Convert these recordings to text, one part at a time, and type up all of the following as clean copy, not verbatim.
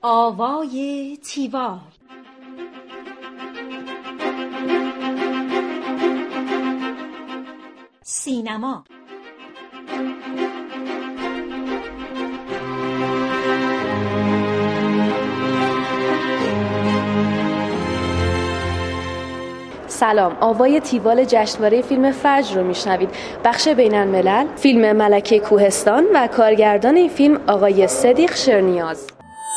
آوای تیوال. سینما. سلام، آوای تیوال جشنواره فیلم فجر رو میشنوید. بخش بین الملل، فیلم ملکه کوهستان و کارگردان این فیلم آقای صدیق شرنیاز.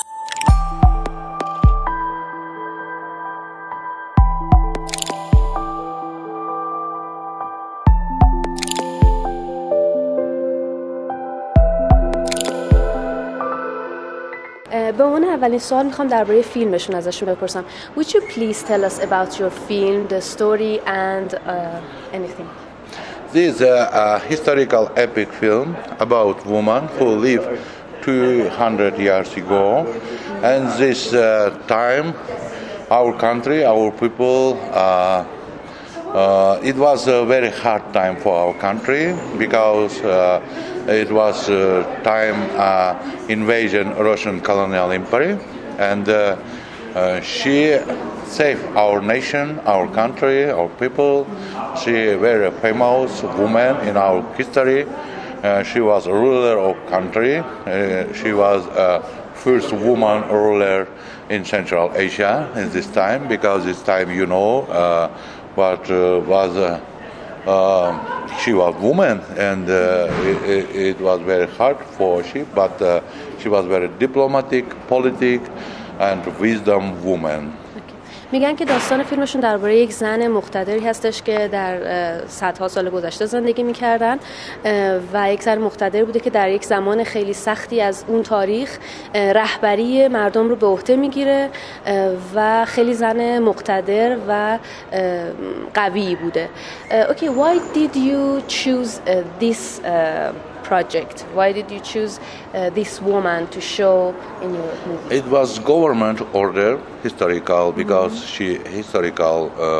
به عنوان اولین سوال میخوام درباره فیلمشون ازشون بپرسم. Would you please tell us about your film, the story and anything? This is a historical epic film about women who lived 200 years ago, and this time our country, our people, it was a very hard time for our country because it was time invasion Russian colonial empire, and she saved our nation, our country, our people. She very famous woman in our history. She was a ruler of country. She was first woman ruler in Central Asia in this time, because this time what was she was woman, and it was very hard for she, but she was very diplomatic, politic, and wisdom woman. میگن که داستان فیلمشون درباره یک زن مقتدری هستش که در صدها سال گذشته زندگی میکردن و یک زن مقتدر بوده که در یک زمان خیلی سختی از اون تاریخ رهبری مردم رو به عهده میگیره و خیلی زن مقتدر و قوی بوده. Okay, why did you choose this project? Why did you choose this woman to show in your movie? It was government order, historical, because she historical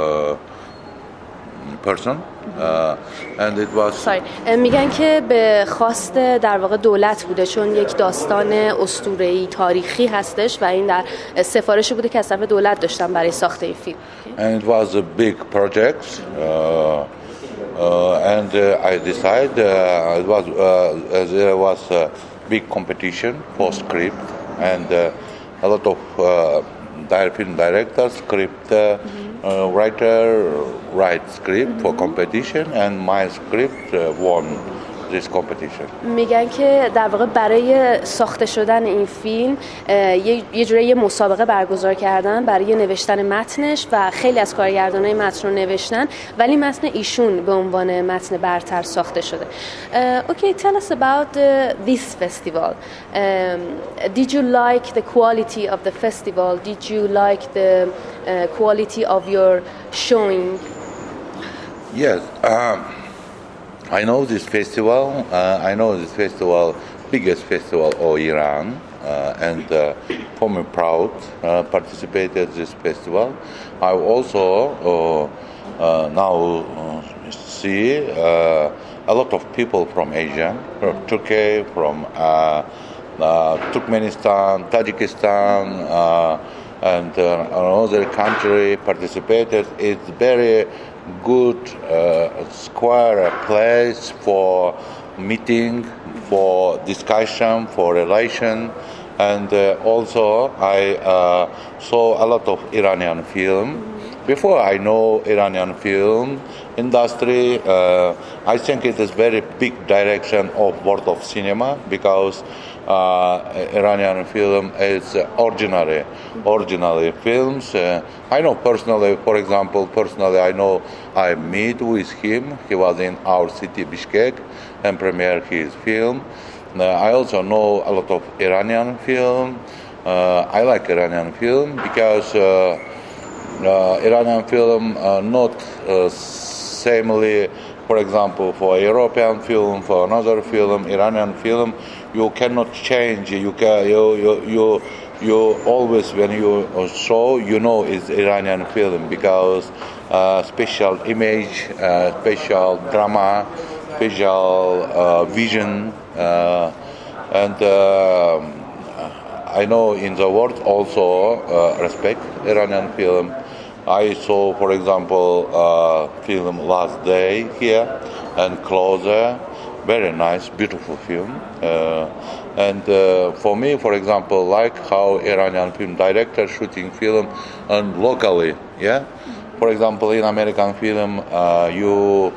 person, and it was. Sorry. میگن که به خواست در واقع دولت بوده، چون یک داستان اسطوره‌ای تاریخی هستش و این در سفارشی بوده که از طرف دولت داشتن برای ساخت این فیلم. And it was a big project. And I decided there was a big competition for script, and a lot of film directors, script writer write script for competition, and my script won this competition. میگن که در واقع برای ساخته شدن این فیلم یه جوری مسابقه برگزار کردن برای نوشتن متنش و خیلی از کارگردانای متن رو نوشتن، ولی متن ایشون به عنوان متن برتر ساخته شده. Okay, tell us about this festival. Did you like the quality of the festival? Did you like the quality of your showing? Yes. I know this festival. Biggest festival of Iran, and for me proud participated this festival. I also now see a lot of people from Asia, from Turkey, from Turkmenistan, Tajikistan, and another country participated. It's very good square place for meeting, for discussion, for relation, and also I saw a lot of Iranian film. Before I know Iranian film industry, I think it is very big direction of world of cinema, because Iranian film is originally films. I know personally, for example, I know I meet with him. He was in our city, Bishkek, and premiered his film. I also know a lot of Iranian film. I like Iranian film because Iranian film not samely, for example, for European film, for another film, Iranian film, you cannot change. You always, when you show, it's Iranian film, because special image, special drama, special vision, and I know in the world also respect Iranian film. I saw, for example, film Last Day here and Closer. Very nice, beautiful film. And for me, for example, like how Iranian film director shooting film and locally, yeah. For example, in American film, you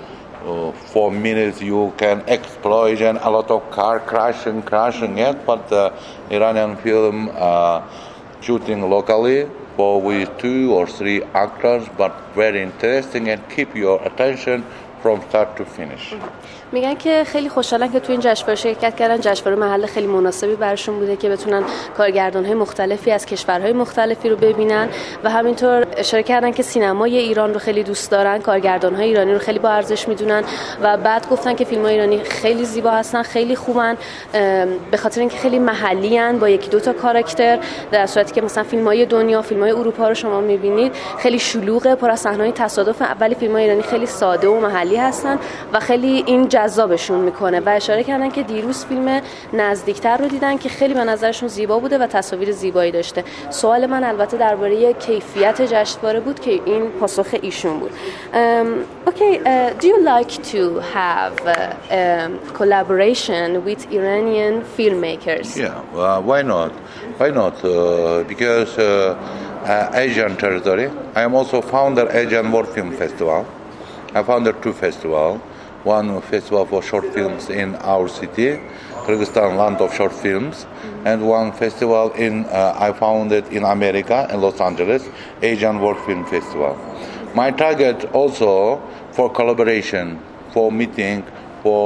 4 minutes you can explosion, a lot of car crashing, yeah. But Iranian film shooting locally, for with 2 or 3 actors, but very interesting and keep your attention from start to finish. میگن که خیلی خوشحالن که تو این جشنواره شرکت کردن. جشنواره محل خیلی مناسبی براشون بوده که بتونن کارگردان‌های مختلفی از کشورهای مختلفی رو ببینن و همینطور اشاره کردن که سینمای ایران رو خیلی دوست دارن، کارگردان‌های ایرانی رو خیلی با ارزش میدونن و بعد گفتن که فیلم‌های ایرانی خیلی زیبا هستن، خیلی خوبن، به خاطر اینکه خیلی محلی ان با 1-2 تا کاراکتر، در صورتی که مثلا فیلم‌های دنیا، فیلم‌های اروپا رو شما می‌بینید خیلی شلوغه، پر از صحنه‌های تصادف، ولی فیلم‌های ایرانی خیلی ساده و محلی هستن و خیلی این جذابشون میکنه و اشاره کردن که دیروز فیلم نزدیکتر رو دیدن که خیلی به نظرشون زیبا بوده و تصاویر زیبایی داشته. سوال من البته درباره کیفیت جشنواره بود که این پاسخ ایشون بود. Okay, do you like to have collaboration with Iranian filmmakers? Yeah, why not? Why not? Because Asian territory. I am also founder Asian World Film Festival. I founded 2 festivals. One festival for short films in our city, Kyrgyzstan, land of short films, and one festival I founded in America, in Los Angeles, Asian World Film Festival. My target also for collaboration, for meeting, for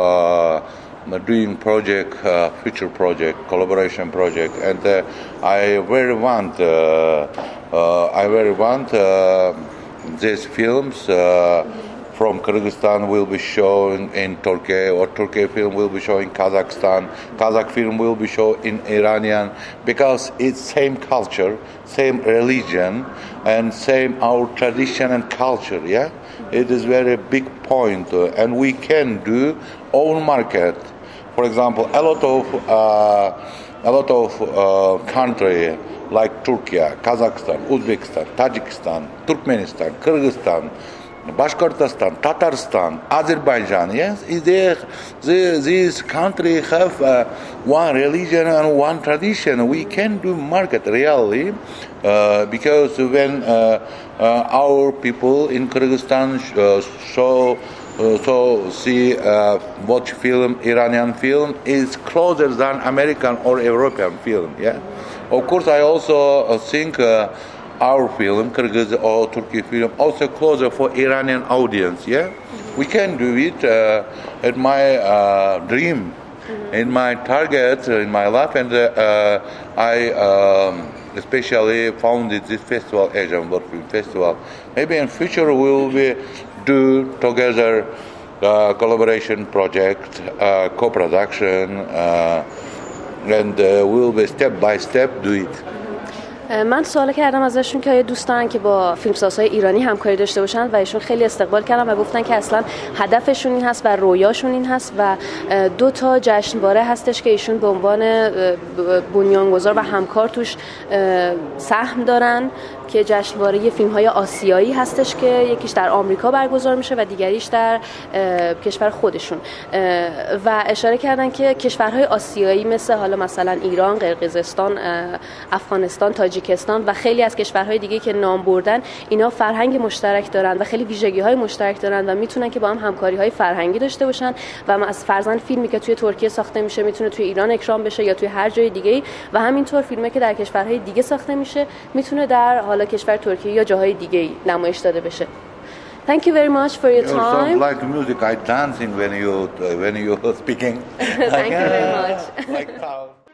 doing project, future project, collaboration project, and I very want these films from Kyrgyzstan will be shown in Turkey, or Turkey film will be shown in Kazakhstan. Kazakh film will be shown in Iranian, because it's same culture, same religion, and same our tradition and culture. Yeah, it is very big point, and we can do own market. For example, a lot of country like Turkey, Kazakhstan, Uzbekistan, Tajikistan, Turkmenistan, Kyrgyzstan, Bashkortostan, Tatarstan, Azerbaijan, yes, these countries have one religion and one tradition. We can do market really, because when our people in Kyrgyzstan see watch film, Iranian film is closer than American or European film. Yeah, of course I also think. Our film, Kyrgyz or Turkey film, also closer for Iranian audience. Yeah, we can do it. At my dream, in my target, in my life, and I especially founded this festival, Asian World Film Festival. Maybe in future we will do together collaboration project, co-production, and we will be step by step do it. من سوال کردم ازشون که آیا دوست دارن که با فیلمسازهای ایرانی همکاری داشته باشن و ایشون خیلی استقبال کردن و گفتن که اصلا هدفشون این هست و رویاشون این هست و 2 تا جشنواره هستش که ایشون به عنوان بنیانگذار و همکار توش سهم دارن که جشنواره فیلم‌های آسیایی هستش که یکیش در آمریکا برگزار میشه و دیگریش در کشور خودشون و اشاره کردن که کشورهای آسیایی مثل حالا مثلا ایران، قرقیزستان، افغانستان، تاجیکستان و خیلی از کشورهای دیگه که نام بردن اینا فرهنگ مشترک دارن و خیلی ویژگی‌های مشترک دارن و میتونن که با هم همکاری‌های فرهنگی داشته باشن و از فرضاً فیلمی که توی ترکیه ساخته میشه میتونه توی ایران اکرام بشه یا توی هر جای دیگه‌ای و همینطور فیلمی که در کشورهای دیگه ساخته میشه میتونه در حالا کشور ترکیه یا جاهای دیگه‌ای نمایش داده بشه. Thank you very much for your time. Like music, I dancing when you speaking. Thank you very much. Like